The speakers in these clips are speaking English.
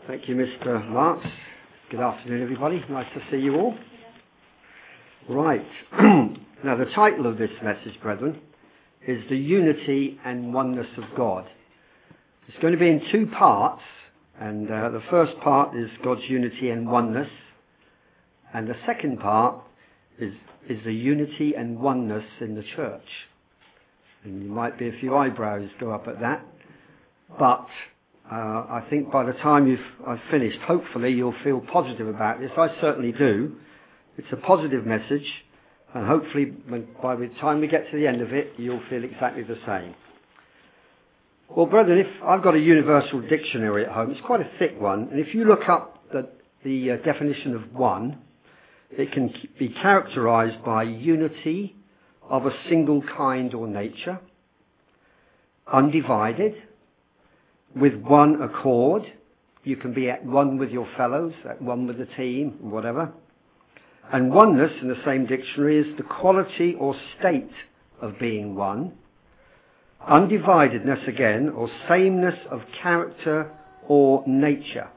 Thank you, Mr. Marks. Good afternoon, everybody. Nice to see you all. Right. Now, the title of this message, brethren, is The Unity and Oneness of God. It's going to be in two parts, and the first part is God's unity and oneness, and the second part is the unity and oneness in the church. And you might be a few eyebrows go up at that, but I think by the time I've finished, hopefully you'll feel positive about this. I certainly do. It's a positive message, and hopefully by the time we get to the end of it, you'll feel exactly the same. Well, brethren, if I've got a universal dictionary at home, it's quite a thick one, and if you look up the definition of one, it can be characterized by unity of a single kind or nature, undivided, with one accord. You can be at one with your fellows, at one with the team, whatever. And oneness in the same dictionary is the quality or state of being one. Undividedness again, or sameness of character or nature.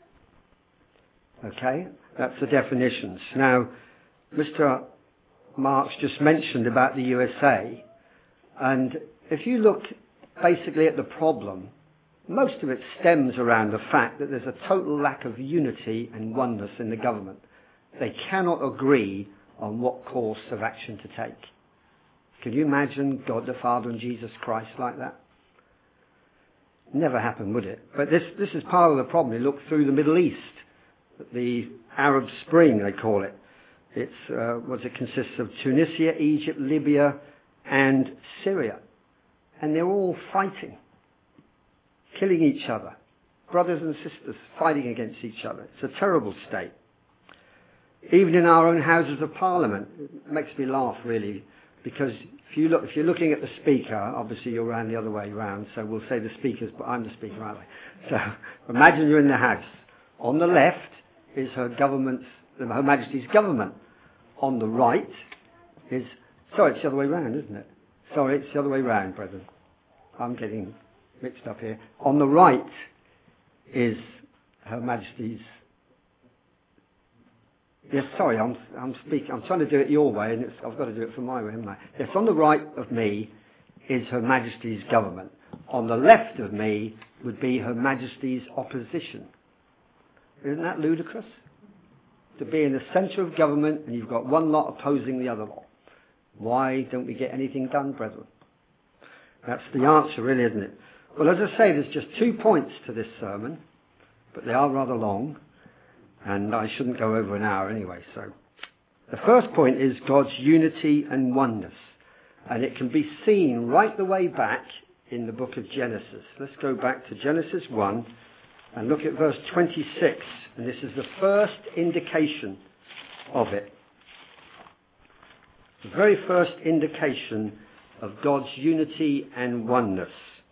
Okay, that's the definitions. Now, Mr. Marks just mentioned about the USA, and if you look basically at the problem, most of it stems around the fact that there's a total lack of unity and oneness in the government. They cannot agree on what course of action to take. Can you imagine God the Father and Jesus Christ like that? Never happen, would it? But this is part of the problem. You look through the Middle East, the Arab Spring, they call it. It consists of Tunisia, Egypt, Libya, and Syria. And they're all fighting, killing each other. Brothers and sisters fighting against each other. It's a terrible state. Even in our own Houses of Parliament, it makes me laugh, really, because if you're looking at the Speaker, obviously you're round the other way round, so we'll say the Speaker's, but I'm the Speaker, aren't I? So imagine you're in the House. On the left is Her Majesty's government. On the right is... Sorry, it's the other way round, isn't it? Sorry, it's the other way round, brethren. I'm getting mixed up here. On the right is Her Majesty's... Yes, sorry, I'm trying to do it your way, and I've got to do it from my way, haven't I? Yes, on the right of me is Her Majesty's government. On the left of me would be Her Majesty's opposition. Isn't that ludicrous? To be in the centre of government and you've got one lot opposing the other lot. Why don't we get anything done, brethren? That's the answer, really, isn't it? Well, as I say, there's just 2 points to this sermon, but they are rather long, and I shouldn't go over an hour anyway. So, the first point is God's unity and oneness, and it can be seen right the way back in the book of Genesis. Let's go back to Genesis 1 and look at verse 26, and this is the first indication of it. The very first indication of God's unity and oneness.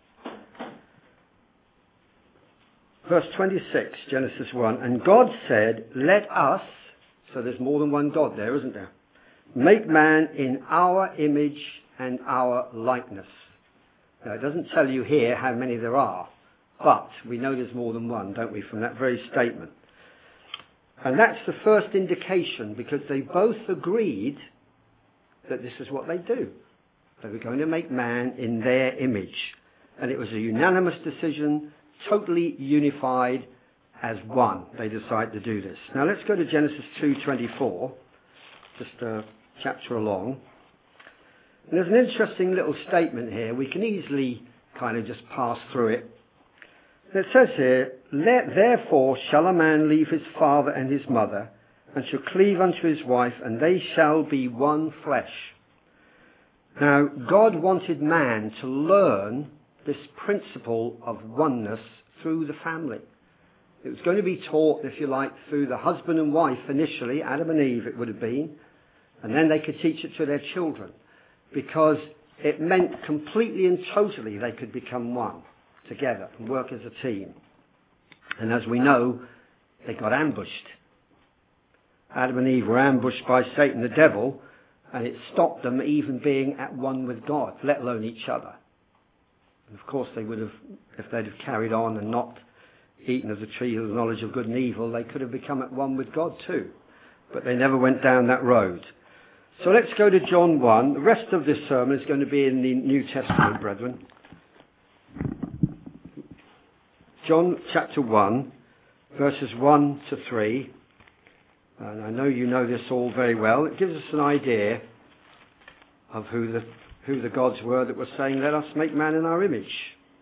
Verse 26, Genesis 1, and God said, let us, so there's more than one God there, isn't there? Make man in our image and our likeness. Now, it doesn't tell you here how many there are, but we know there's more than one, don't we, from that very statement. And that's the first indication, because they both agreed that this is what they do. They were going to make man in their image. And it was a unanimous decision, totally unified as one. They decided to do this. Now let's go to Genesis 2:24, just a chapter along. And there's an interesting little statement here. We can easily kind of just pass through it. It says here, therefore shall a man leave his father and his mother, and shall cleave unto his wife, and they shall be one flesh. Now, God wanted man to learn this principle of oneness through the family. It was going to be taught, if you like, through the husband and wife initially, Adam and Eve it would have been, and then they could teach it to their children, because it meant completely and totally they could become one together and work as a team. And as we know, they got ambushed. Adam and Eve were ambushed by Satan the devil, and it stopped them even being at one with God, let alone each other. And of course they would have, if they'd have carried on and not eaten of the tree of the knowledge of good and evil, they could have become at one with God too. But they never went down that road. So let's go to John 1. The rest of this sermon is going to be in the New Testament, brethren. John chapter 1, verses 1 to 3. And I know you know this all very well. It gives us an idea of who the gods were that were saying, let us make man in our image.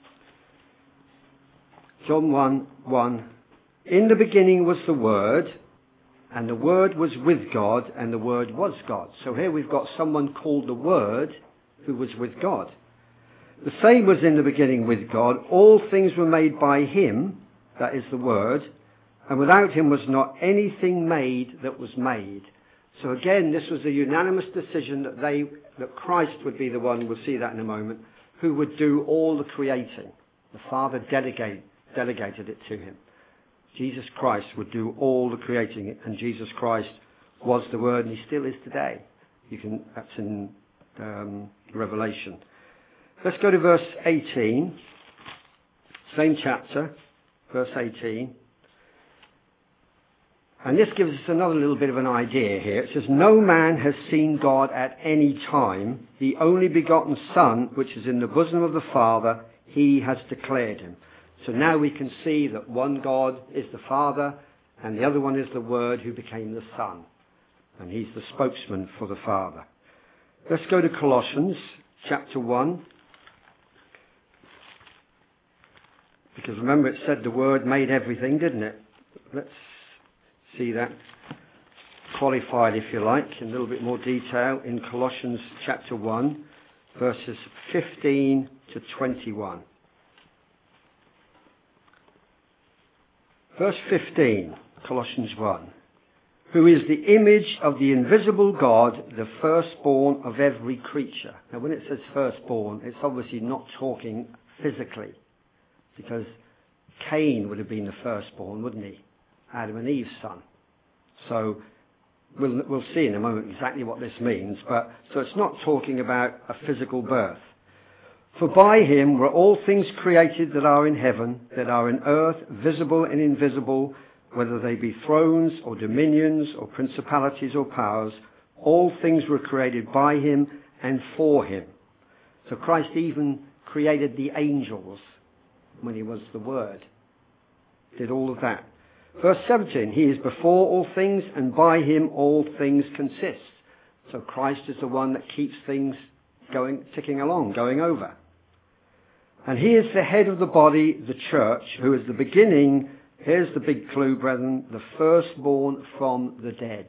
John 1:1. In the beginning was the Word, and the Word was with God, and the Word was God. So here we've got someone called the Word who was with God. The same was in the beginning with God. All things were made by him, that is the Word, and without him was not anything made that was made. So again, this was a unanimous decision that Christ would be the one, we'll see that in a moment, who would do all the creating. The Father delegated it to him. Jesus Christ would do all the creating, and Jesus Christ was the Word, and he still is today. That's in Revelation. Let's go to verse 18. Same chapter, verse 18. And this gives us another little bit of an idea here. It says, no man has seen God at any time. The only begotten Son, which is in the bosom of the Father, he has declared him. So now we can see that one God is the Father, and the other one is the Word who became the Son. And he's the spokesman for the Father. Let's go to Colossians chapter 1. Because remember, it said the Word made everything, didn't it? Let's see that qualified, if you like, in a little bit more detail in Colossians chapter 1, verses 15 to 21. Verse 15, Colossians 1. Who is the image of the invisible God, the firstborn of every creature. Now when it says firstborn, it's obviously not talking physically, because Cain would have been the firstborn, wouldn't he? Adam and Eve's son. So we'll see in a moment exactly what this means. So it's not talking about a physical birth. For by him were all things created that are in heaven, that are in earth, visible and invisible, whether they be thrones or dominions or principalities or powers. All things were created by him and for him. So Christ even created the angels when he was the Word. Did all of that. Verse 17, he is before all things, and by him all things consist. So Christ is the one that keeps things ticking along, going over. And he is the head of the body, the church, who is the beginning, here's the big clue, brethren, the firstborn from the dead.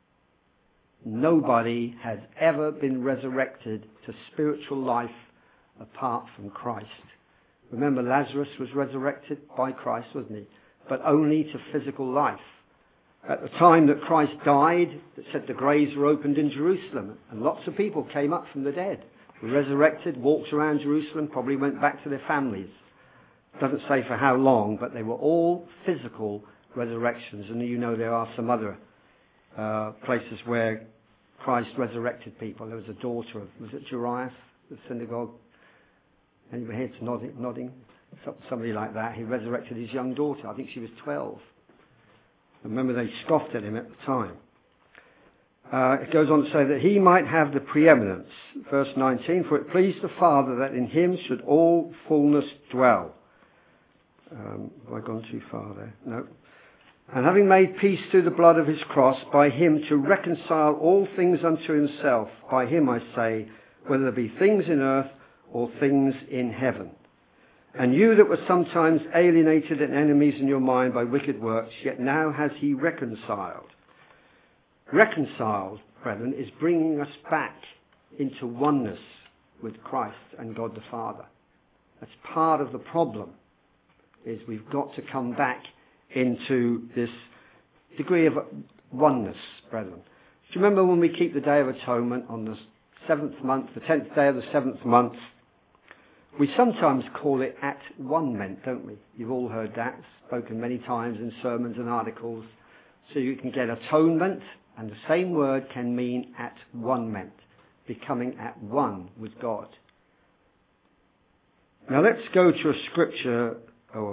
Nobody has ever been resurrected to spiritual life apart from Christ. Remember, Lazarus was resurrected by Christ, wasn't he? But only to physical life. At the time that Christ died, it said the graves were opened in Jerusalem, and lots of people came up from the dead, were resurrected, walked around Jerusalem, probably went back to their families. It doesn't say for how long, but they were all physical resurrections. And you know there are some other places where Christ resurrected people. There was a daughter of, was it Jairus, the synagogue? Anybody here nodding? Somebody like that. He resurrected his young daughter. I think she was 12. Remember, they scoffed at him at the time. It goes on to say that he might have the preeminence. Verse 19, for it pleased the Father that in him should all fullness dwell. Have I gone too far there? No. And having made peace through the blood of his cross, by him to reconcile all things unto himself. By him, I say, whether there be things in earth or things in heaven. And you that were sometimes alienated and enemies in your mind by wicked works, yet now has he reconciled. Reconciled, brethren, is bringing us back into oneness with Christ and God the Father. That's part of the problem, is we've got to come back into this degree of oneness, brethren. Do you remember when we keep the Day of Atonement on the 7th month, the 10th day of the 7th month? We sometimes call it at one ment, don't we? You've all heard that, spoken many times in sermons and articles. So you can get atonement, and the same word can mean at one ment, becoming at one with God. Now let's go to a scripture, or a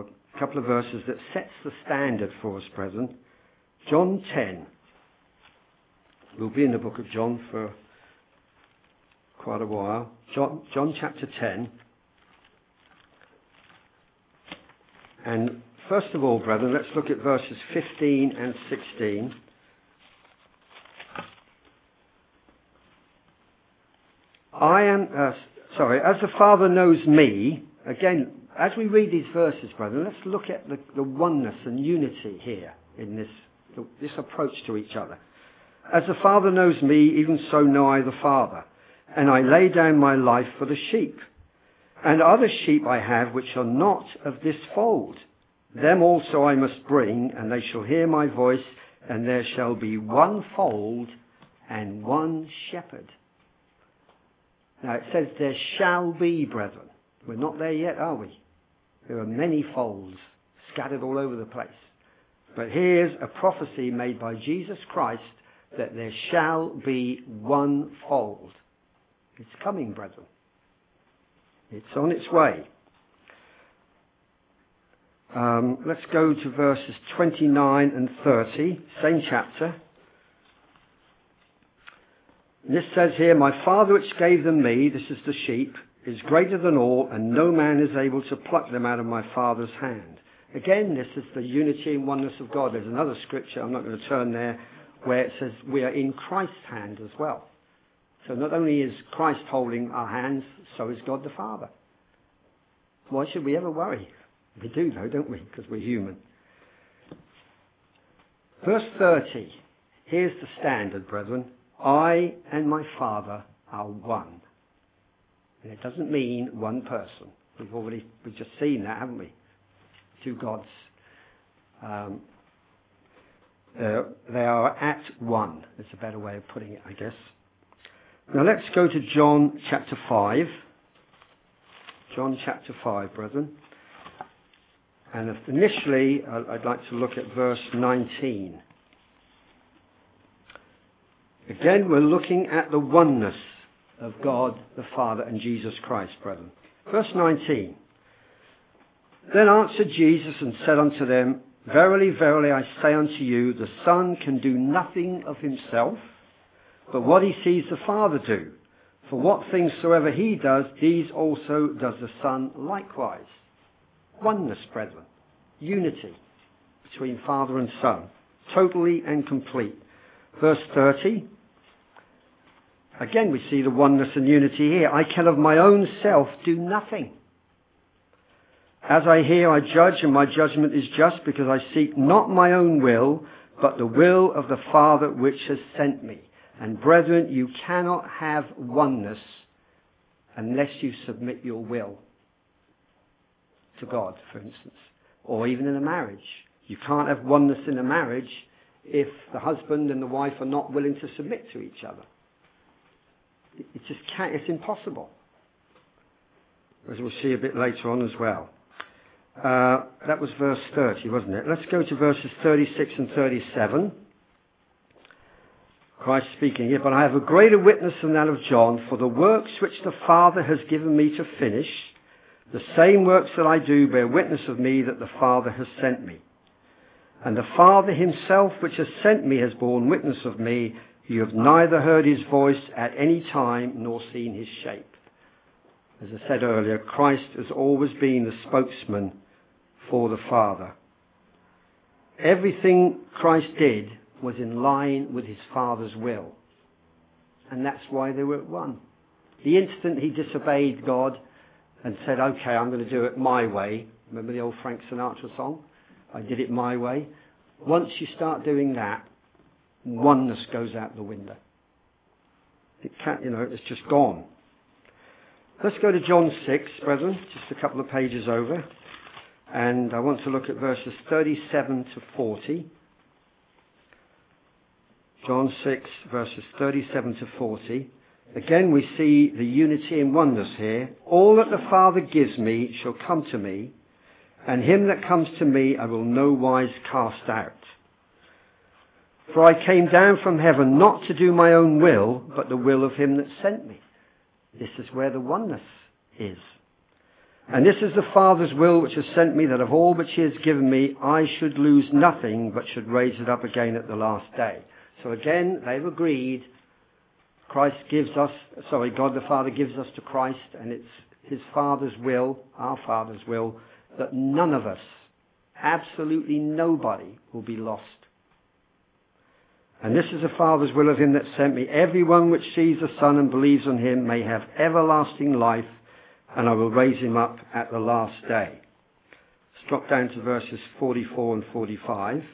couple of verses that sets the standard for us, brethren. John 10. We'll be in the book of John for quite a while. John chapter 10. And first of all, brethren, let's look at verses 15 and 16. As the Father knows me, again, as we read these verses, brethren, let's look at the oneness and unity here in this approach to each other. As the Father knows me, even so know I the Father, and I lay down my life for the sheep. And other sheep I have which are not of this fold. Them also I must bring, and they shall hear my voice, and there shall be one fold and one shepherd. Now it says there shall be, brethren. We're not there yet, are we? There are many folds scattered all over the place. But here's a prophecy made by Jesus Christ that there shall be one fold. It's coming, brethren. It's on its way. Let's go to verses 29 and 30, same chapter. This says here, my Father which gave them me, this is the sheep, is greater than all, and no man is able to pluck them out of my Father's hand. Again, this is the unity and oneness of God. There's another scripture, I'm not going to turn there, where it says we are in Christ's hand as well. So not only is Christ holding our hands, so is God the Father. Why should we ever worry? We do though, don't we? Because we're human. Verse 30. Here's the standard, brethren. I and my Father are one. And it doesn't mean one person. We've just seen that, haven't we? Two gods. They are at one. That's a better way of putting it, I guess. Now let's go to John chapter 5. John chapter 5, brethren. And initially, I'd like to look at verse 19. Again, we're looking at the oneness of God the Father and Jesus Christ, brethren. Verse 19. Then answered Jesus and said unto them, Verily, verily, I say unto you, the Son can do nothing of himself, but what he sees the Father do. For what things soever he does, these also does the Son likewise. Oneness, brethren. Unity between Father and Son. Totally and complete. Verse 30. Again we see the oneness and unity here. I can of my own self do nothing. As I hear, I judge, and my judgment is just, because I seek not my own will, but the will of the Father which has sent me. And brethren, you cannot have oneness unless you submit your will to God, for instance. Or even in a marriage. You can't have oneness in a marriage if the husband and the wife are not willing to submit to each other. It just can't, it's impossible. As we'll see a bit later on as well. That was verse 30, wasn't it? Let's go to verses 36 and 37. Christ speaking here, but I have a greater witness than that of John, for the works which the Father has given me to finish, the same works that I do bear witness of me that the Father has sent me. And the Father himself which has sent me has borne witness of me. You have neither heard his voice at any time nor seen his shape. As I said earlier, Christ has always been the spokesman for the Father. Everything Christ did was in line with his Father's will. And that's why they were at one. The instant he disobeyed God and said, okay, I'm going to do it my way. Remember the old Frank Sinatra song? I did it my way. Once you start doing that, oneness goes out the window. It can't, it's just gone. Let's go to John 6, brethren, just a couple of pages over. And I want to look at verses 37 to 40. John 6, verses 37 to 40. Again, we see the unity and oneness here. All that the Father gives me shall come to me, and him that comes to me I will no wise cast out. For I came down from heaven not to do my own will, but the will of him that sent me. This is where the oneness is. And this is the Father's will which has sent me, that of all which he has given me, I should lose nothing, but should raise it up again at the last day. So again, they've agreed. God the Father gives us to Christ, and it's his Father's will, our Father's will, that none of us, absolutely nobody, will be lost. And this is the Father's will of him that sent me. Everyone which sees the Son and believes on him may have everlasting life, and I will raise him up at the last day. Let's drop down to verses 44 and 45.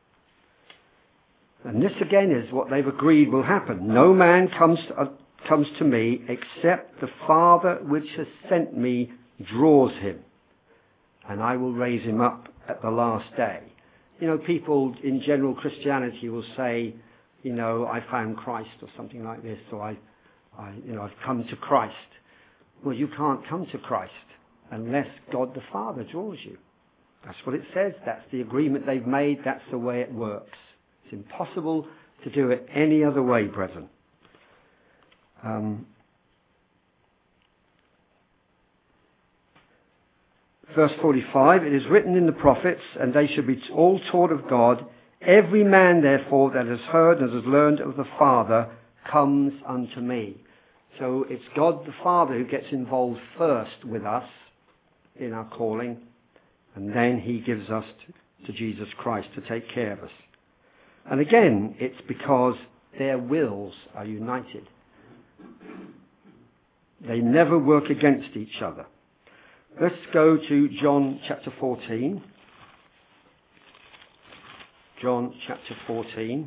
And this again is what they've agreed will happen. No man comes to me except the Father which has sent me draws him, and I will raise him up at the last day. You know, people in general Christianity will say, you know, I found Christ or something like this, or I've come to Christ. Well, you can't come to Christ unless God the Father draws you. That's what it says. That's the agreement they've made. That's the way it works. It's impossible to do it any other way, brethren. Verse 45, it is written in the prophets, and they shall be all taught of God. Every man, therefore, that has heard and has learned of the Father comes unto me. So it's God the Father who gets involved first with us in our calling, and then he gives us to Jesus Christ to take care of us. And again, it's because their wills are united. They never work against each other. Let's go to John chapter 14. John chapter 14.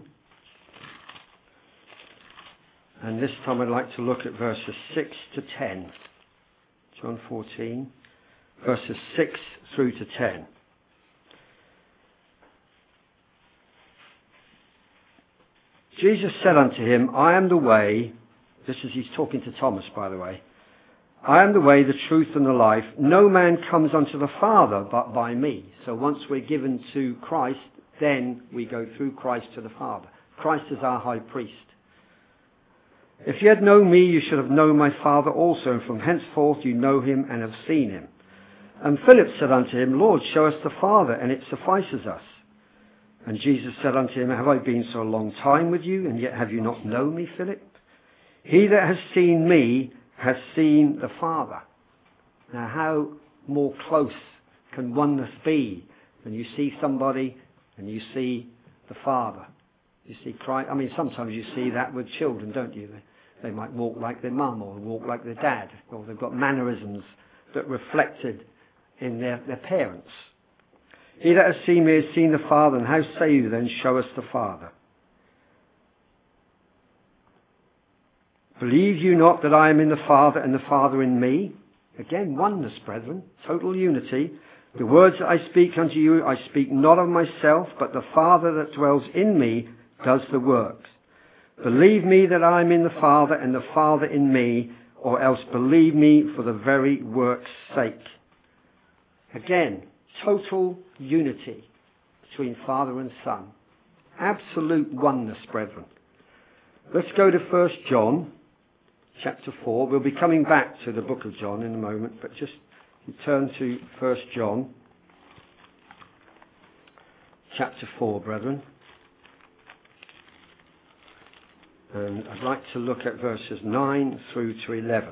And this time I'd like to look at verses 6 to 10. John 14, verses 6 through to 10. Jesus said unto him, I am the way. This is, he's talking to Thomas, by the way. I am the way, the truth, and the life. No man comes unto the Father but by me. So once we're given to Christ, then we go through Christ to the Father. Christ is our high priest. If you had known me, you should have known my Father also, and from henceforth you know him and have seen him. And Philip said unto him, Lord, show us the Father, and it suffices us. And Jesus said unto him, have I been so a long time with you, and yet have you not known me, Philip? He that has seen me has seen the Father. Now, how more close can oneness be when you see somebody and you see the Father? You see Christ. I mean, sometimes you see that with children, don't you? They might walk like their mum or walk like their dad, or they've got mannerisms that reflected in their parents. He that has seen me has seen the Father, and how say you then, show us the Father? Believe you not that I am in the Father, and the Father in me? Again, oneness, brethren, total unity. The words that I speak unto you, I speak not of myself, but the Father that dwells in me does the works. Believe me that I am in the Father, and the Father in me, or else believe me for the very work's sake. Again, total unity between Father and Son. Absolute oneness, brethren. Let's go to 1 John chapter 4. We'll be coming back to the book of John in a moment, but just turn to 1 John chapter 4, brethren. And I'd like to look at verses 9 through to 11.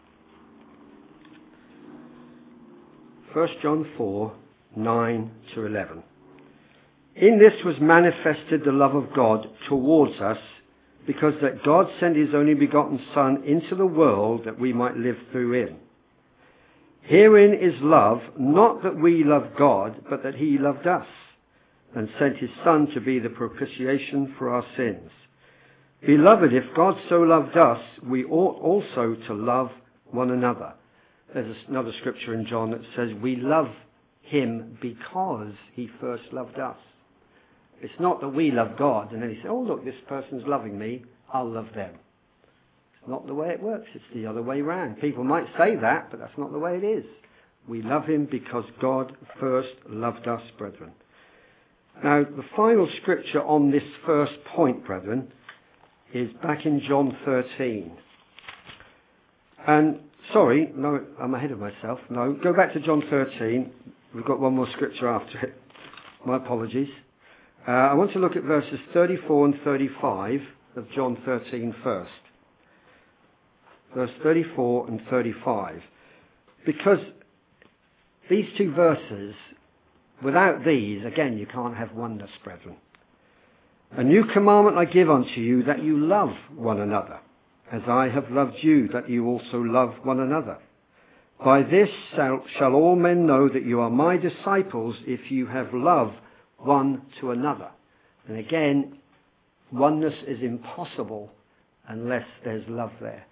1 John 4, 9 to 11. In this was manifested the love of God towards us, because that God sent his only begotten Son into the world that we might live through him. Herein is love, not that we love God, but that he loved us, and sent his Son to be the propitiation for our sins. Beloved, if God so loved us, we ought also to love one another. There's another scripture in John that says we love him because he first loved us. It's not that we love God and then he says, oh look, this person's loving me, I'll love them. It's not the way it works, it's the other way round. People might say that, but that's not the way it is. We love him because God first loved us, brethren. Now, the final scripture on this first point, brethren, is back in John 13. And Sorry, no, I'm ahead of myself. No, go back to John 13. We've got one more scripture after it. My apologies. I want to look at verses 34 and 35 of John 13 first. Verse 34 and 35. Because these two verses, without these, again, you can't have oneness, brethren. A new commandment I give unto you, that you love one another, as I have loved you, that you also love one another. By this shall all men know that you are my disciples, if you have love one to another. And again, oneness is impossible unless there's love there.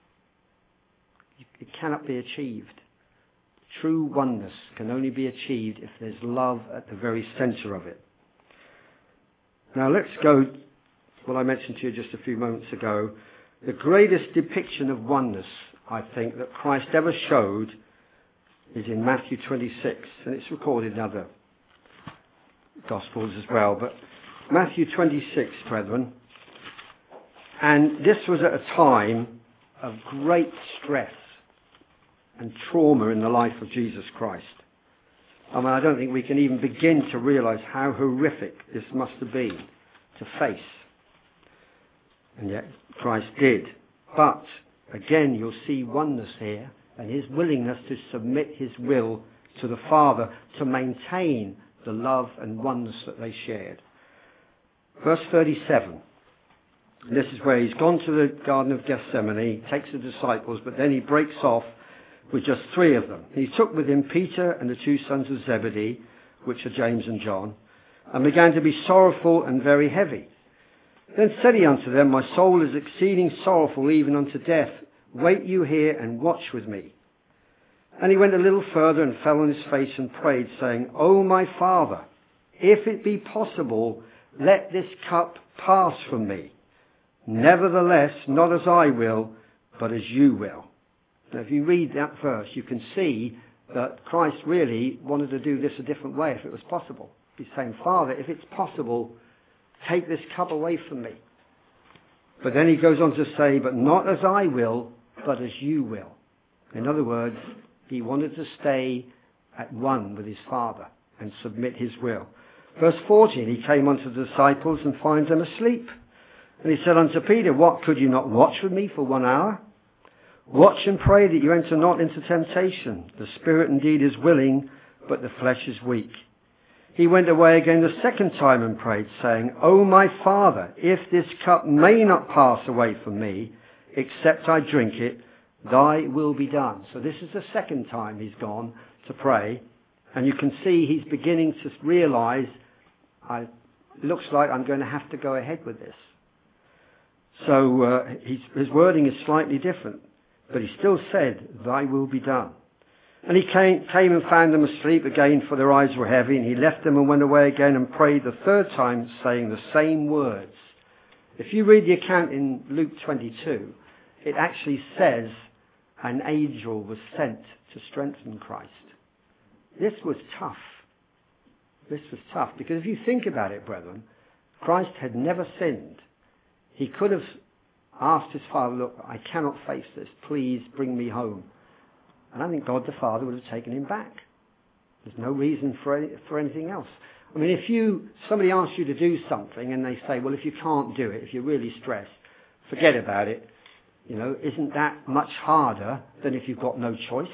It cannot be achieved. True oneness can only be achieved if there's love at the very centre of it. Now let's go to what I mentioned to you just a few moments ago. The greatest depiction of oneness, I think, that Christ ever showed is in Matthew 26, and it's recorded in other Gospels as well. But Matthew 26, brethren, and this was at a time of great stress and trauma in the life of Jesus Christ. I mean, I don't think we can even begin to realise how horrific this must have been to face. And yet Christ did. But again, you'll see oneness here and his willingness to submit his will to the Father to maintain the love and oneness that they shared. Verse 37. This is where he's gone to the Garden of Gethsemane, he takes the disciples, but then he breaks off with just three of them. He took with him Peter and the two sons of Zebedee, which are James and John, and began to be sorrowful and very heavy. Then said he unto them, my soul is exceeding sorrowful even unto death. Wait you here and watch with me. And he went a little further and fell on his face and prayed, saying, O my Father, if it be possible, let this cup pass from me. Nevertheless, not as I will, but as you will. Now, if you read that verse, you can see that Christ really wanted to do this a different way if it was possible. He's saying, Father, if it's possible, take this cup away from me. But then he goes on to say, but not as I will, but as you will. In other words, he wanted to stay at one with his Father and submit his will. Verse 14, he came unto the disciples and finds them asleep. And he said unto Peter, what, could you not watch with me for 1 hour? Watch and pray that you enter not into temptation. The spirit indeed is willing, but the flesh is weak. He went away again the second time and prayed, saying, O my Father, if this cup may not pass away from me, except I drink it, thy will be done. So this is the second time he's gone to pray. And you can see he's beginning to realise, it looks like I'm going to have to go ahead with this. So his wording is slightly different. But he still said, thy will be done. And he came and found them asleep again, for their eyes were heavy. And he left them and went away again and prayed the third time, saying the same words. If you read the account in Luke 22, it actually says an angel was sent to strengthen Christ. This was tough. This was tough. Because if you think about it, brethren, Christ had never sinned. He could have asked his Father, look, I cannot face this. Please bring me home. And I think God the Father would have taken him back. There's no reason for anything else. I mean, if somebody asks you to do something and they say, well, if you can't do it, if you're really stressed, forget about it. You know, isn't that much harder than if you've got no choice?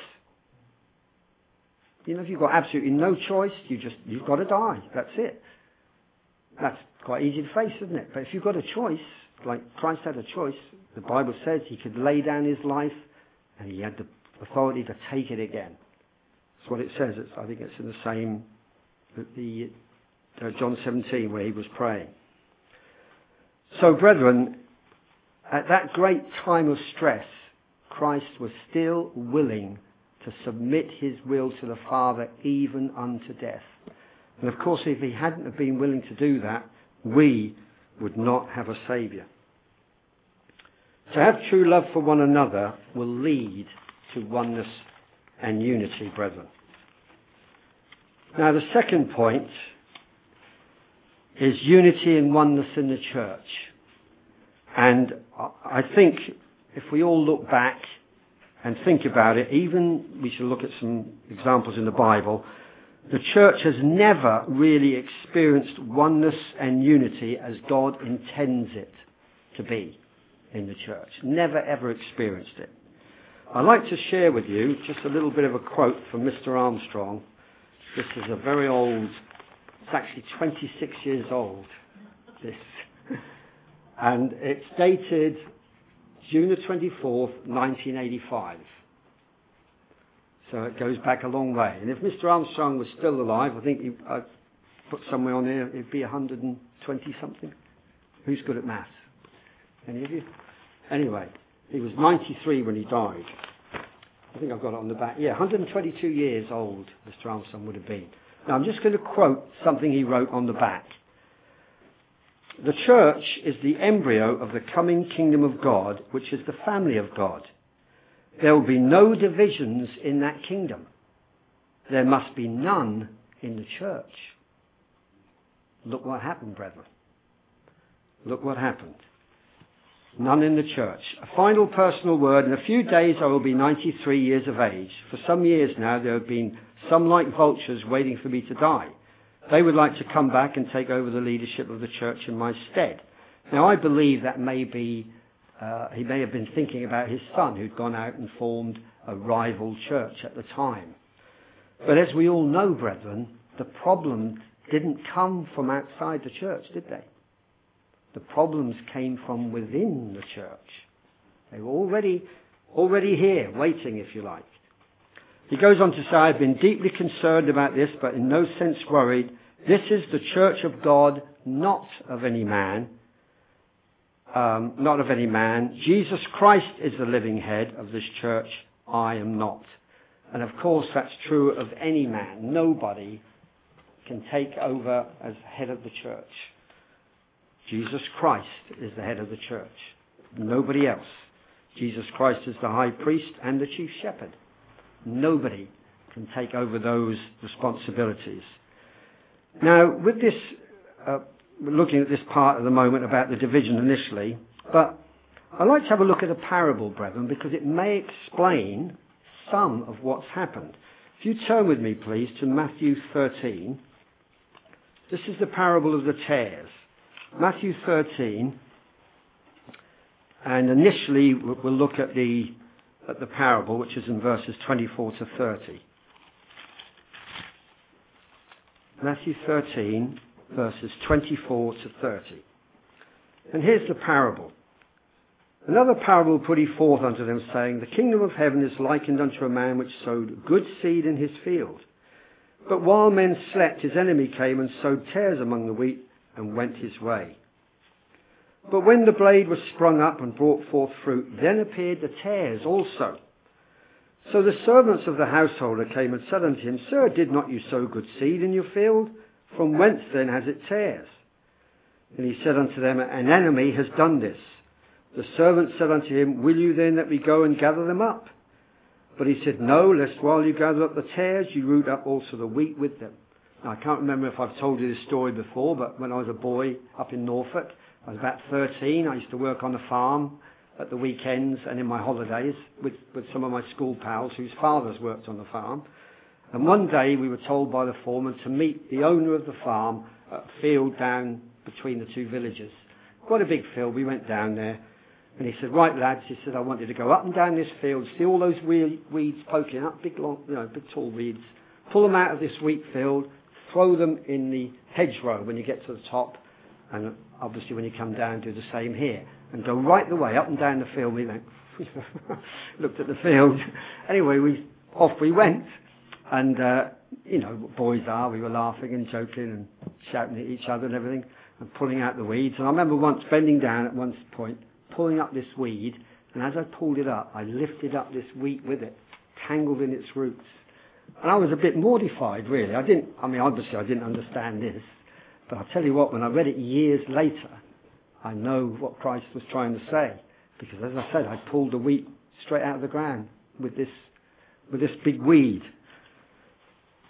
You know, if you've got absolutely no choice, you've got to die. That's it. That's quite easy to face, isn't it? But if you've got a choice, like Christ had a choice, the Bible says he could lay down his life and he had the authority to take it again. That's what it says. I think it's in the same, John 17 where he was praying. So brethren, at that great time of stress, Christ was still willing to submit his will to the Father even unto death. And of course, if he hadn't have been willing to do that, we would not have a Saviour. To have true love for one another will lead to oneness and unity, brethren. Now, the second point is unity and oneness in the church. And I think if we all look back and think about it, even we should look at some examples in the Bible, the church has never really experienced oneness and unity as God intends it to be in the church. Never ever experienced it. I'd like to share with you just a little bit of a quote from Mr. Armstrong. This is a very old, it's actually 26 years old, this. And it's dated June the 24th, 1985. So it goes back a long way. And if Mr. Armstrong was still alive, I think I've put somewhere on there, it'd be 120 something. Who's good at maths? Any of you? Anyway, he was 93 when he died. I think I've got it on the back. Yeah, 122 years old Mr. Armstrong would have been. Now I'm just going to quote something he wrote on the back. The church is the embryo of the coming kingdom of God, which is the family of God. There will be no divisions in that kingdom. There must be none in the church. Look what happened, brethren. Look what happened. None in the church. A final personal word. In a few days I will be 93 years of age. For some years now there have been some like vultures waiting for me to die. They would like to come back and take over the leadership of the church in my stead. Now I believe that may be, he may have been thinking about his son who'd gone out and formed a rival church at the time. But as we all know, brethren, the problem didn't come from outside the church, did they? The problems came from within the church. They were already here, waiting, if you like. He goes on to say, I've been deeply concerned about this, but in no sense worried. This is the church of God, not of any man. Not of any man. Jesus Christ is the living head of this church. I am not. And of course that's true of any man. Nobody can take over as head of the church. Jesus Christ is the head of the church. Nobody else. Jesus Christ is the high priest and the chief shepherd. Nobody can take over those responsibilities. Now, with this, we're looking at this part at the moment about the division initially, but I'd like to have a look at a parable, brethren, because it may explain some of what's happened. If you turn with me, please, to Matthew 13. This is the parable of the tares. Matthew 13, and initially we'll look at the parable, which is in verses 24 to 30. Matthew 13, verses 24 to 30. And here's the parable. Another parable put he forth unto them, saying, The kingdom of heaven is likened unto a man which sowed good seed in his field. But while men slept, his enemy came and sowed tares among the wheat, and went his way. But when the blade was sprung up and brought forth fruit, then appeared the tares also. So the servants of the householder came and said unto him, Sir, did not you sow good seed in your field? From whence then has it tares? And he said unto them, An enemy has done this. The servants said unto him, Will you then that we go and gather them up? But he said, No, lest while you gather up the tares, you root up also the wheat with them. Now, I can't remember if I've told you this story before, but when I was a boy up in Norfolk, I was about 13. I used to work on a farm at the weekends and in my holidays with some of my school pals whose fathers worked on the farm. And one day we were told by the foreman to meet the owner of the farm at a field down between the two villages. Quite a big field. We went down there. And he said, Right, lads, he said, I want you to go up and down this field, see all those weeds poking up, big tall weeds, pull them out of this wheat field, throw them in the hedgerow when you get to the top, and obviously when you come down, do the same here. And go right the way up and down the field. We went, looked at the field. Anyway, off we went. And, what boys are, we were laughing and joking and shouting at each other and everything, and pulling out the weeds. And I remember once bending down at one point, pulling up this weed, and as I pulled it up, I lifted up this wheat with it, tangled in its roots. And I was a bit mortified, really. Obviously I didn't understand this, but I'll tell you what, when I read it years later, I know what Christ was trying to say, because as I said, I pulled the wheat straight out of the ground with this big weed.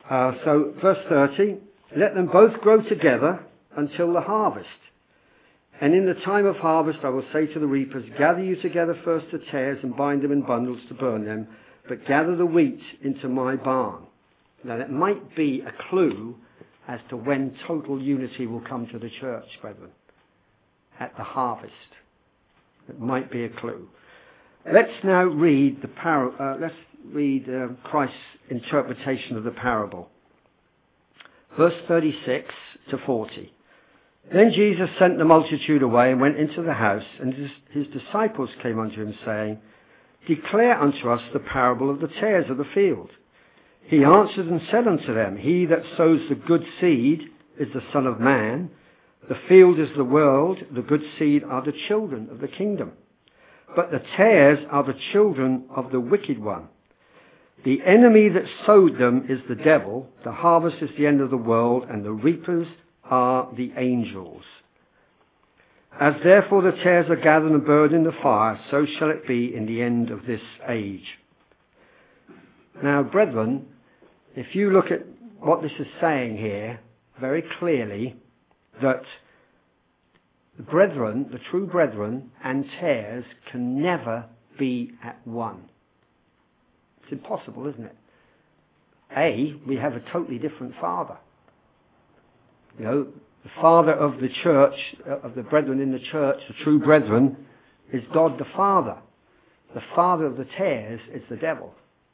So verse 30, let them both grow together until the harvest. And in the time of harvest I will say to the reapers, gather you together first the tares and bind them in bundles to burn them, but gather the wheat into my barn. Now that might be a clue as to when total unity will come to the church, brethren. At the harvest. It might be a clue. Let's now read Christ's interpretation of the parable. Verse 36 to 40. Then Jesus sent the multitude away and went into the house, and his disciples came unto him, saying, Declare unto us the parable of the tares of the field. He answered and said unto them, He that sows the good seed is the Son of Man. The field is the world, the good seed are the children of the kingdom. But the tares are the children of the wicked one. The enemy that sowed them is the devil. The harvest is the end of the world, and the reapers are the angels. As therefore the tares are gathered and burned in the fire, so shall it be in the end of this age. Now, brethren, if you look at what this is saying here very clearly, that the brethren, the true brethren and tares can never be at one. It's impossible, isn't it? We have a totally different father. You know, the father of the church, of the brethren in the church, the true brethren, is God the Father. The father of the tares is the devil.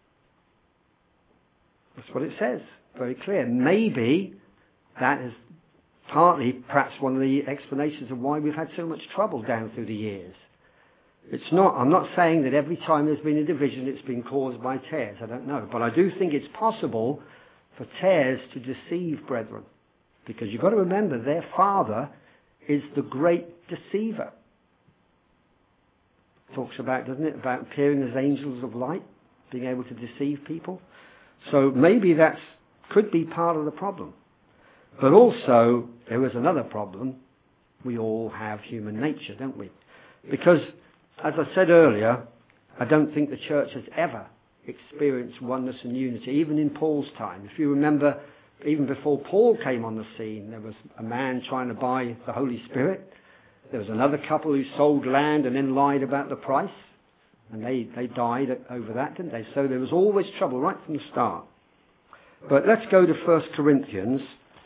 That's what it says. Very clear. Maybe that is partly perhaps one of the explanations of why we've had so much trouble down through the years. I'm not saying that every time there's been a division it's been caused by tares. I don't know. But I do think it's possible for tares to deceive brethren. Because you've got to remember their father is the great deceiver. Talks about, doesn't it, about appearing as angels of light, being able to deceive people. So maybe that could be part of the problem. But also, there is another problem. We all have human nature, don't we? Because, as I said earlier, I don't think the church has ever experienced oneness and unity, even in Paul's time. If you remember, even before Paul came on the scene, there was a man trying to buy the Holy Spirit. There was another couple who sold land and then lied about the price. And they died over that, didn't they? So there was always trouble right from the start. But let's go to 1 Corinthians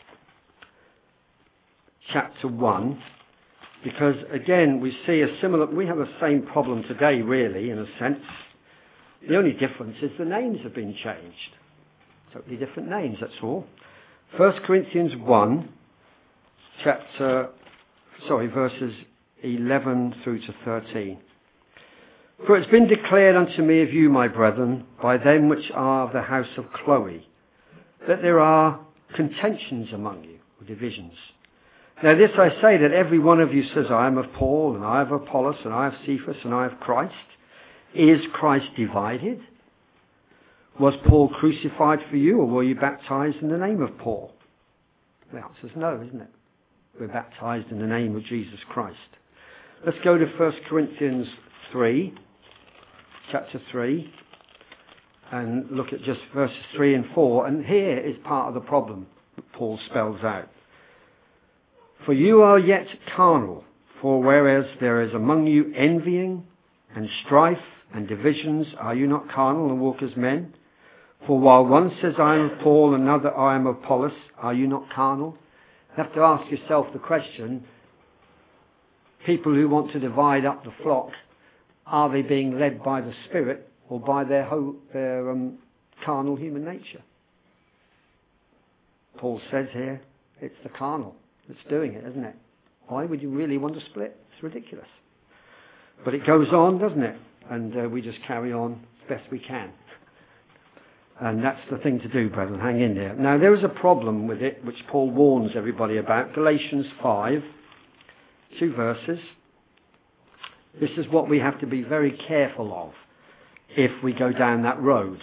chapter 1. Because again, we have the same problem today, really, in a sense. The only difference is the names have been changed. Totally different names, that's all. 1 Corinthians 1, verses 11 through to 13. For it's been declared unto me of you, my brethren, by them which are of the house of Chloe, that there are contentions among you, or divisions. Now this I say, that every one of you says, I am of Paul, and I of Apollos, and I of Cephas, and I of Christ. Is Christ divided? Was Paul crucified for you, or were you baptized in the name of Paul? The answer is no, isn't it? We're baptized in the name of Jesus Christ. Let's go to 1 Corinthians 3, chapter 3, and look at just verses 3 and 4. And here is part of the problem that Paul spells out. For you are yet carnal, for whereas there is among you envying and strife and divisions, are you not carnal and walk as men? For while one says, I am of Paul, and another, I am of Apollos, are you not carnal? You have to ask yourself the question, people who want to divide up the flock, are they being led by the Spirit or by their carnal human nature? Paul says here, it's the carnal that's doing it, isn't it? Why would you really want to split? It's ridiculous. But it goes on, doesn't it? And we just carry on as best we can. And that's the thing to do, brethren. Hang in there. Now, there is a problem with it, which Paul warns everybody about. Galatians 5, 2 verses. This is what we have to be very careful of if we go down that road.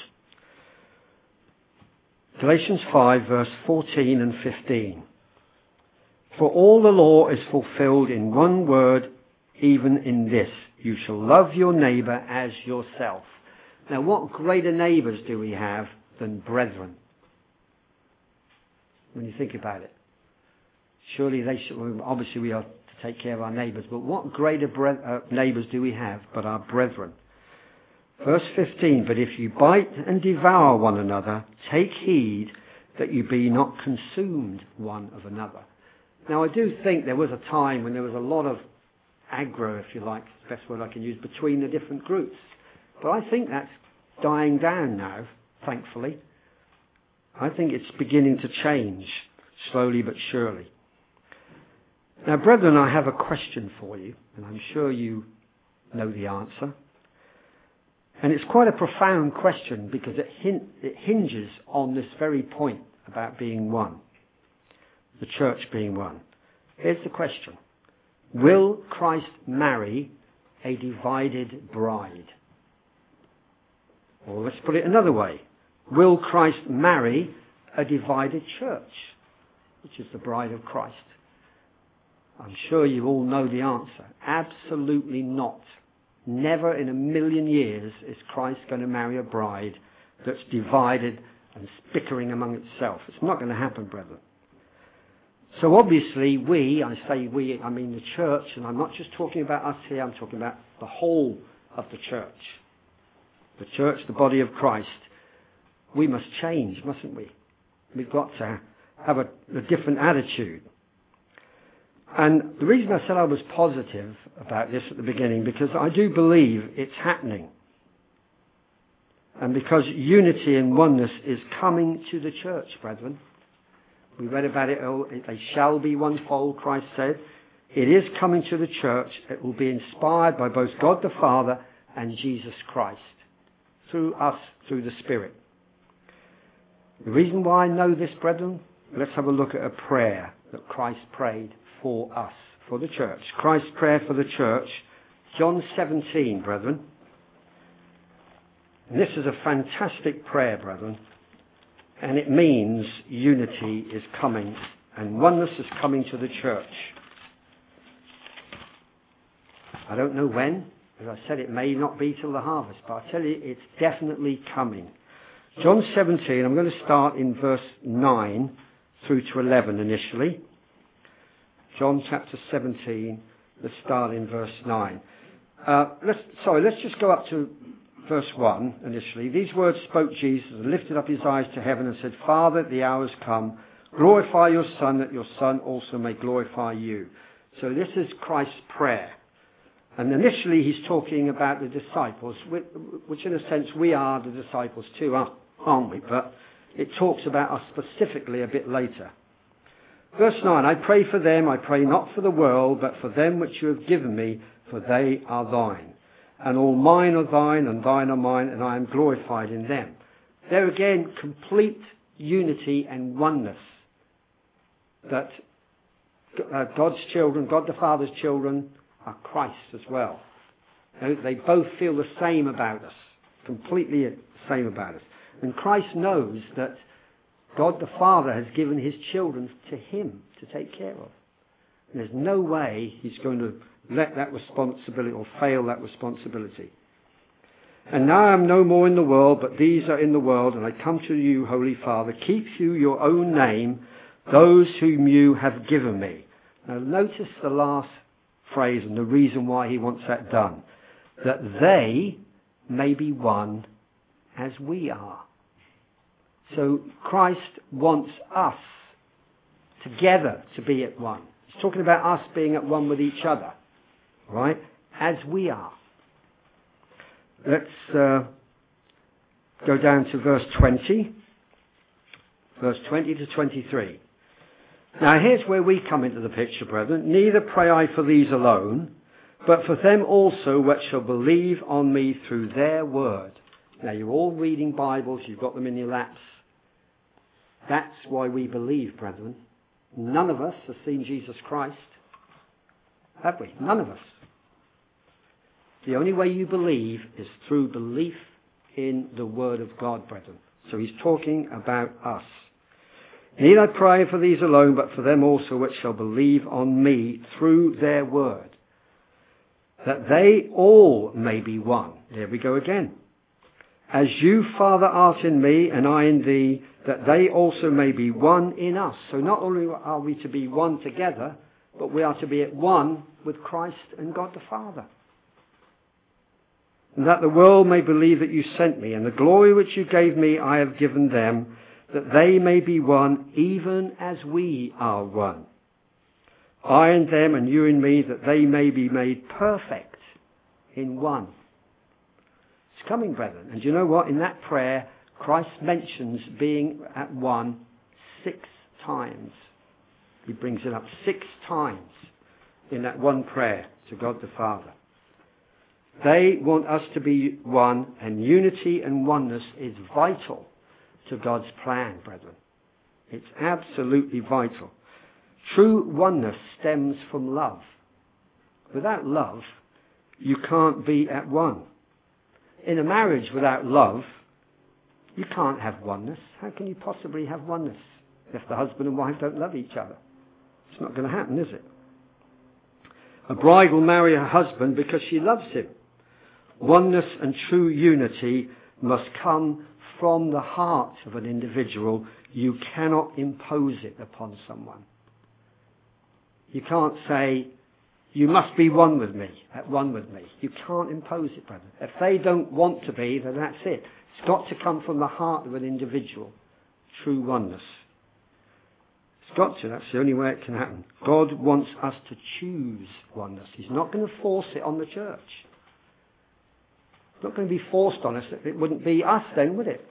Galatians 5, verse 14 and 15. For all the law is fulfilled in one word, even in this: you shall love your neighbour as yourself. Now, what greater neighbours do we have than brethren? When you think about it. Surely they should, obviously we are to to take care of our neighbours. But what greater neighbours do we have but our brethren? Verse 15, but if you bite and devour one another, take heed that you be not consumed one of another. Now I do think there was a time when there was a lot of aggro, if you like, the best word I can use, between the different groups. But I think that's dying down now, thankfully. I think it's beginning to change, slowly but surely. Now, brethren, I have a question for you, and I'm sure you know the answer. And it's quite a profound question because it hinges on this very point about being one, the church being one. Here's the question. Will Christ marry a divided bride? Or let's put it another way. Will Christ marry a divided church, which is the bride of Christ? I'm sure you all know the answer. Absolutely not. Never in a million years is Christ going to marry a bride that's divided and bickering among itself. It's not going to happen, brethren. So obviously I say we, I mean the church, and I'm not just talking about us here, I'm talking about the whole of the church. The church, the body of Christ. We must change, mustn't we? We've got to have a different attitude. And the reason I said I was positive about this at the beginning, because I do believe it's happening. And because unity and oneness is coming to the church, brethren. We read about it, they shall be one fold, Christ said. It is coming to the church. It will be inspired by both God the Father and Jesus Christ. Through us, through the Spirit. The reason why I know this, brethren, let's have a look at a prayer that Christ prayed for us, for the church. Christ's prayer for the church, John 17, brethren. And this is a fantastic prayer, brethren. And it means unity is coming and oneness is coming to the church. I don't know when. As I said, it may not be till the harvest, but I tell you, it's definitely coming. John 17, I'm going to start in verse 9 through to 11 initially. John chapter 17, let's start in verse 9. Let's just go up to verse 1 initially. These words spoke Jesus and lifted up his eyes to heaven and said, Father, the hour has come. Glorify your Son, that your Son also may glorify you. So this is Christ's prayer. And initially he's talking about the disciples, which in a sense we are the disciples too, aren't we? But it talks about us specifically a bit later. Verse 9, I pray for them, I pray not for the world, but for them which you have given me, for they are thine. And all mine are thine, and thine are mine, and I am glorified in them. There again, complete unity and oneness. That God's children, God the Father's children, are Christ as well. They both feel the same about us, completely the same about us. And Christ knows that God the Father has given his children to him to take care of. And there's no way he's going to let that responsibility or fail that responsibility. And now I am no more in the world, but these are in the world, and I come to you, Holy Father. Keep you your own name, those whom you have given me. Now notice the last phrase and the reason why he wants that done. That they may be one as we are. So Christ wants us together to be at one. He's talking about us being at one with each other. Right? As we are. Let's go down to verse 20. Verse 20 to 23. Now here's where we come into the picture, brethren. Neither pray I for these alone, but for them also which shall believe on me through their word. Now you're all reading Bibles, you've got them in your laps. That's why we believe, brethren. None of us have seen Jesus Christ. Have we? None of us. The only way you believe is through belief in the Word of God, brethren. So he's talking about us. Need I pray for these alone, but for them also which shall believe on me through their word, that they all may be one. There we go again. As you, Father, art in me, and I in thee, that they also may be one in us. So not only are we to be one together, but we are to be at one with Christ and God the Father. And that the world may believe that you sent me, and the glory which you gave me I have given them, that they may be one, even as we are one. I and them, and you and me, that they may be made perfect in one. It's coming, brethren. And you know what? In that prayer, Christ mentions being at one 6 times. He brings it up 6 times in that one prayer to God the Father. They want us to be one, and unity and oneness is vital to God's plan, brethren. It's absolutely vital. True oneness stems from love. Without love, you can't be at one. In a marriage without love, you can't have oneness. How can you possibly have oneness if the husband and wife don't love each other? It's not going to happen, is it? A bride will marry her husband because she loves him. Oneness and true unity must come from the heart of an individual. You cannot impose it upon someone. You can't say, you must be one with me, at one with me. You can't impose it, brother. If they don't want to be, then that's it. It's got to come from the heart of an individual. True oneness. It's got to. That's the only way it can happen. God wants us to choose oneness. He's not going to force it on the church. It's not going to be forced on us. It wouldn't be us then, would it?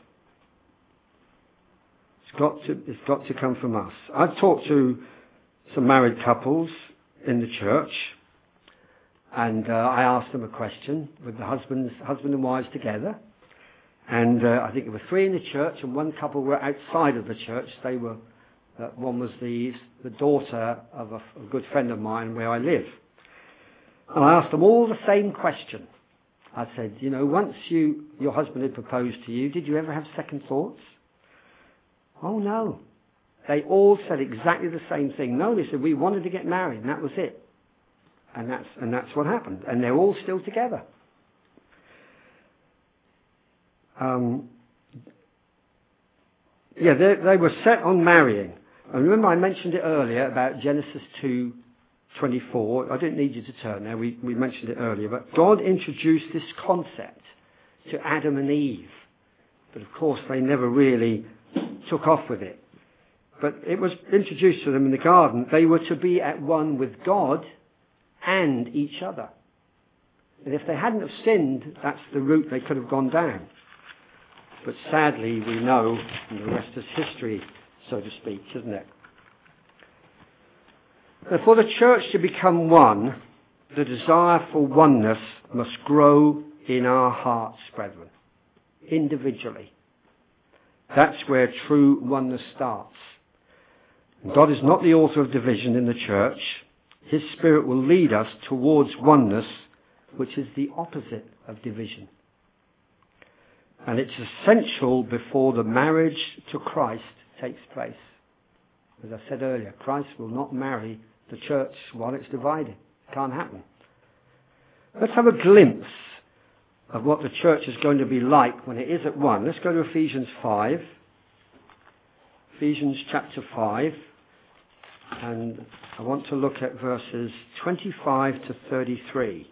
It's got to come from us. I've talked to some married couples in the church, and I asked them a question with the husband and wives together, and I think there were 3 in the church, and 1 couple were outside of the church. They were one was the daughter of a good friend of mine where I live, and I asked them all the same question. I said, you know, once your husband had proposed to you, did you ever have second thoughts? Oh no. They all said exactly the same thing. No, they said, we wanted to get married, and that was it. And that's what happened. And they're all still together. They were set on marrying. And remember I mentioned it earlier about Genesis 2:24. I didn't need you to turn there. We mentioned it earlier. But God introduced this concept to Adam and Eve. But of course they never really took off with it. But it was introduced to them in the garden. They were to be at one with God and each other. And if they hadn't have sinned, that's the route they could have gone down. But sadly, we know, and the rest is history, so to speak, isn't it? Now, for the church to become one, the desire for oneness must grow in our hearts, brethren, individually. That's where true oneness starts. God is not the author of division in the church. His Spirit will lead us towards oneness, which is the opposite of division. And it's essential before the marriage to Christ takes place. As I said earlier, Christ will not marry the church while it's divided. It can't happen. Let's have a glimpse of what the church is going to be like when it is at one. Let's go to Ephesians 5. Ephesians chapter 5. And I want to look at verses 25 to 33.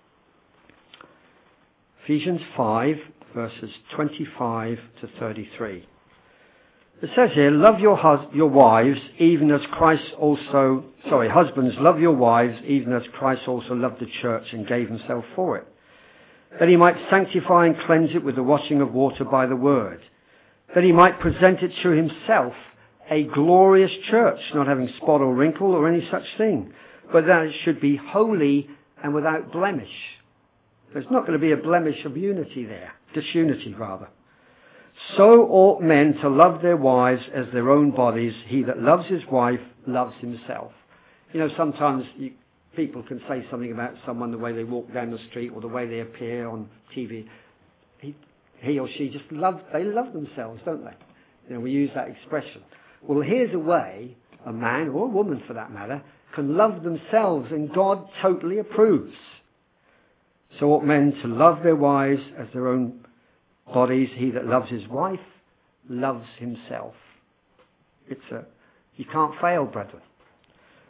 Ephesians 5, verses 25 to 33. It says here, love your wives, even as Christ also... husbands, love your wives, even as Christ also loved the church and gave himself for it, that he might sanctify and cleanse it with the washing of water by the word, that he might present it to himself a glorious church, not having spot or wrinkle or any such thing, but that it should be holy and without blemish. There's not going to be a blemish of unity there, disunity rather. So ought men to love their wives as their own bodies. He that loves his wife loves himself. You know, sometimes people can say something about someone, the way they walk down the street or the way they appear on TV. He or she just they love themselves, don't they? You know, we use that expression. Well, here's a way a man, or a woman for that matter, can love themselves, and God totally approves. So ought men to love their wives as their own bodies. He that loves his wife loves himself. You can't fail, brethren.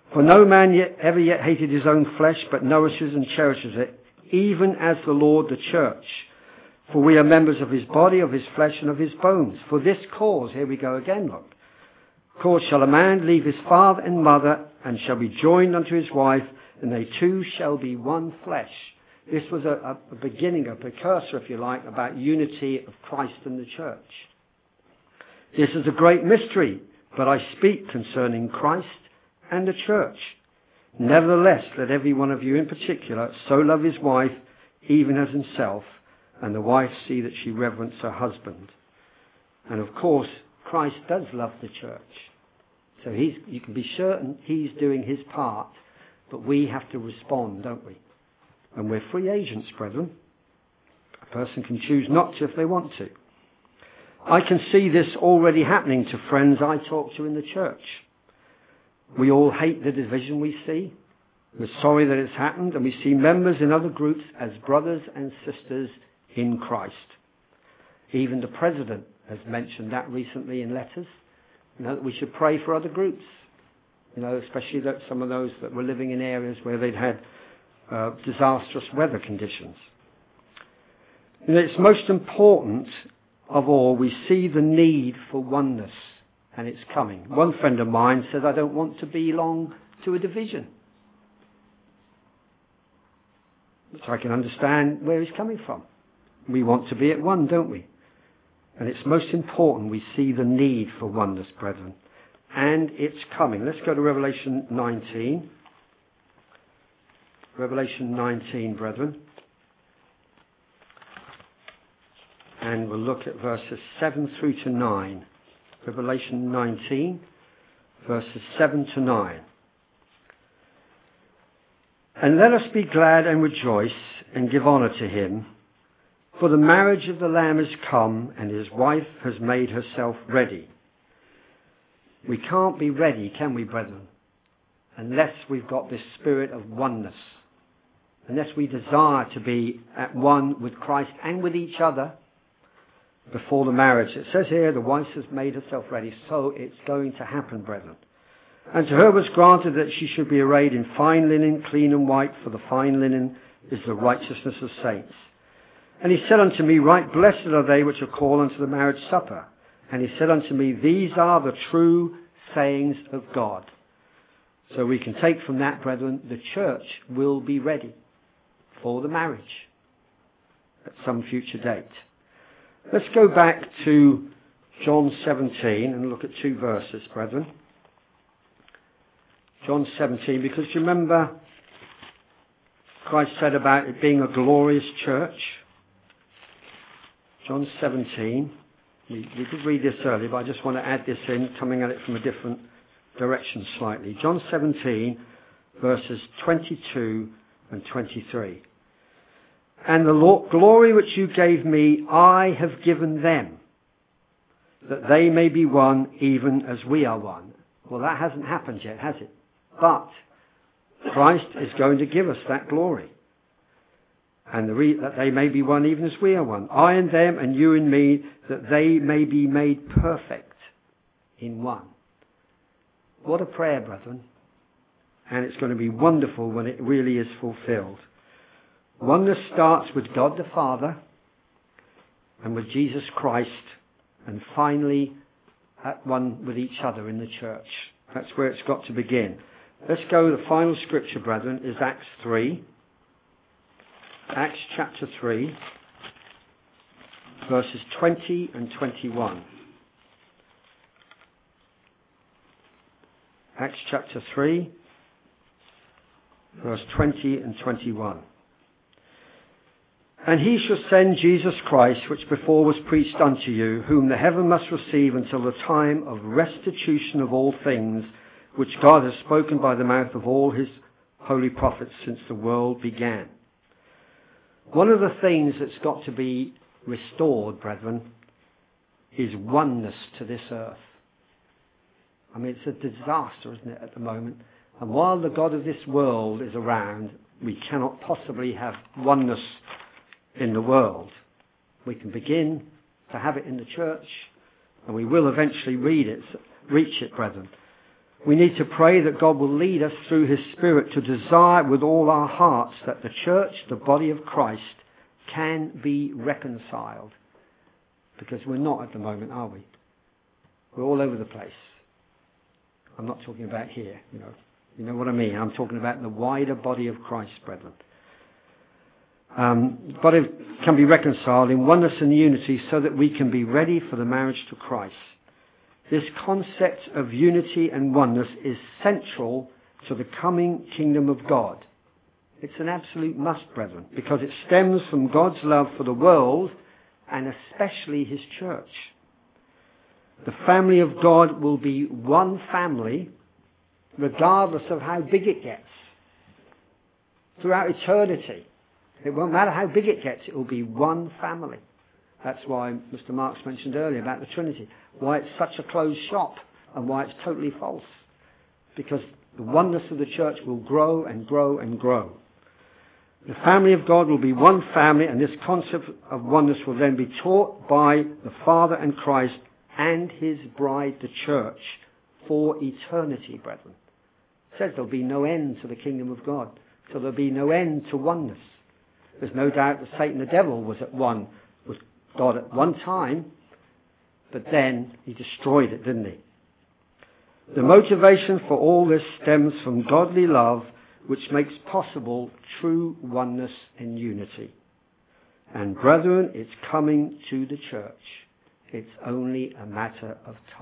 For no man ever yet hated his own flesh, but nourishes and cherishes it, even as the Lord the church. For we are members of his body, of his flesh, and of his bones. For this cause, here we go again, look. Cause shall a man leave his father and mother, and shall be joined unto his wife, and they two shall be one flesh. This was a beginning, a precursor, if you like, about unity of Christ and the church. This is a great mystery, but I speak concerning Christ and the church. Nevertheless, let every one of you in particular so love his wife, even as himself, and the wife see that she reverence her husband. And of course, Christ does love the church. So you can be certain he's doing his part, but we have to respond, don't we? And we're free agents, brethren. A person can choose not to if they want to. I can see this already happening to friends I talk to in the church. We all hate the division we see. We're sorry that it's happened, and we see members in other groups as brothers and sisters in Christ. Even the President has mentioned that recently in letters, that we should pray for other groups, especially that some of those that were living in areas where they'd had disastrous weather conditions. It's most important of all, we see the need for oneness, and it's coming. One friend of mine says, I don't want to belong to a division. Which I can understand where he's coming from. We want to be at one, don't we? And it's most important we see the need for oneness, brethren. And it's coming. Let's go to Revelation 19. Revelation 19, brethren. And we'll look at verses 7 through to 9. Revelation 19, verses 7 to 9. And let us be glad and rejoice and give honour to him, for the marriage of the Lamb is come, and his wife has made herself ready. We can't be ready, can we, brethren, unless we've got this spirit of oneness, unless we desire to be at one with Christ and with each other before the marriage. It says here, the wife has made herself ready, so it's going to happen, brethren. And to her was granted that she should be arrayed in fine linen, clean and white, for the fine linen is the righteousness of saints. And he said unto me, right blessed are they which are called unto the marriage supper. And he said unto me, these are the true sayings of God. So we can take from that, brethren, the church will be ready for the marriage at some future date. Let's go back to John 17 and look at two verses, brethren. John 17, because you remember Christ said about it being a glorious church. John 17, we did read this earlier, but I just want to add this in, coming at it from a different direction slightly. John 17, verses 22 and 23. And the glory which you gave me, I have given them, that they may be one even as we are one. Well, that hasn't happened yet, has it? But Christ is going to give us that glory. And that they may be one even as we are one. I and them and you and me, that they may be made perfect in one. What a prayer, brethren. And it's going to be wonderful when it really is fulfilled. Oneness starts with God the Father and with Jesus Christ, and finally at one with each other in the church. That's where it's got to begin. Let's go, the final scripture, brethren, is Acts 3. Acts chapter 3, verses 20 and 21. Acts chapter 3, verse 20 and 21. And he shall send Jesus Christ, which before was preached unto you, whom the heaven must receive until the time of restitution of all things, which God has spoken by the mouth of all his holy prophets since the world began. One of the things that's got to be restored, brethren, is oneness to this earth. I mean, it's a disaster, isn't it, at the moment? And while the God of this world is around, we cannot possibly have oneness in the world. We can begin to have it in the church, and we will eventually reach it, brethren. We need to pray that God will lead us through His Spirit to desire with all our hearts that the church, the body of Christ, can be reconciled. Because we're not at the moment, are we? We're all over the place. I'm not talking about here, You know what I mean? I'm talking about the wider body of Christ, brethren. But it can be reconciled in oneness and unity so that we can be ready for the marriage to Christ. This concept of unity and oneness is central to the coming kingdom of God. It's an absolute must, brethren, because it stems from God's love for the world and especially His church. The family of God will be one family regardless of how big it gets. Throughout eternity, it won't matter how big it gets, it will be one family. That's why Mr. Marks mentioned earlier about the Trinity, why it's such a closed shop and why it's totally false. Because the oneness of the church will grow and grow and grow. The family of God will be one family, and this concept of oneness will then be taught by the Father and Christ and His bride, the church, for eternity, brethren. It says there'll be no end to the kingdom of God, so there'll be no end to oneness. There's no doubt that Satan the devil was at one with God at one time, but then he destroyed it, didn't he? The motivation for all this stems from godly love, which makes possible true oneness and unity. And brethren, it's coming to the church. It's only a matter of time.